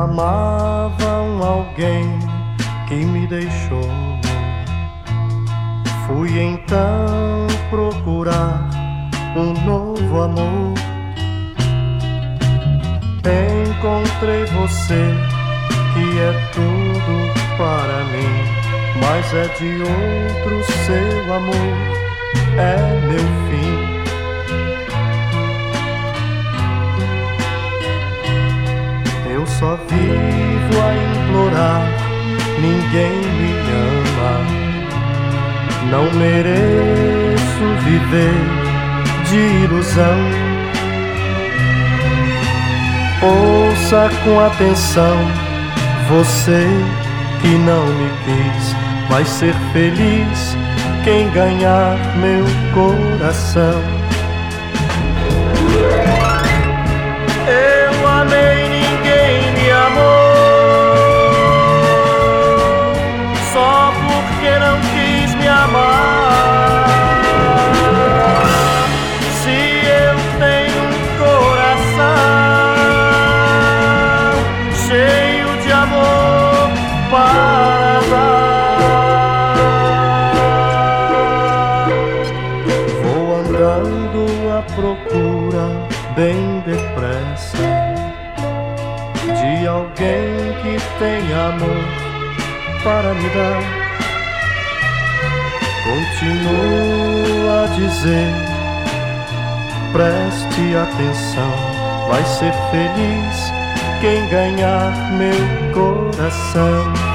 amava alguém que me deixou. Fui então procurar um novo amor. Encontrei você, que é tudo para mim, mas é de outro seu amor, é meu fim. Eu só vivo a implorar, ninguém me ama. Não mereço viver de ilusão. Ouça com atenção, você que não me quis, vai ser feliz quem ganhar meu coração. Eu amei, ninguém me amou, só porque não quis me amar. Se eu tenho um coração cheio de amor para dar, vou andando à procura bem depressa de alguém que tenha amor para me dar. Continuo a dizer, preste atenção, vai ser feliz quem ganhar meu coração.